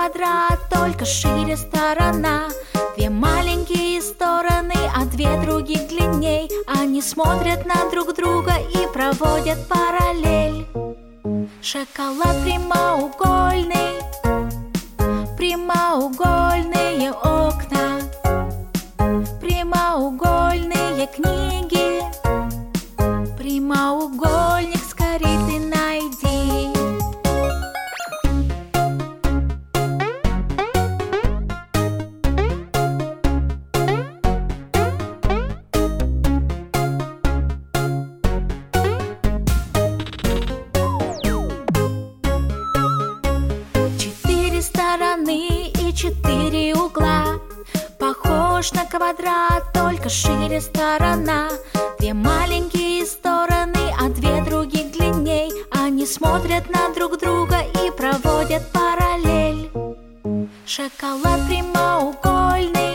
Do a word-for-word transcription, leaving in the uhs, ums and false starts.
квадрат, только шире сторона. Две маленькие стороны, а две других длинней. Они смотрят на друг друга и проводят параллель. Шоколад прямоугольный, прямоугольные окна, прямоугольные книги. Прямоугольник скорей ты найди. Четыре стороны и четыре угла. Похож на квадрат, только шире сторона. Две маленькие стороны, а две других длинней. Они смотрят на друг друга и проводят параллель. Шоколад прямоугольный,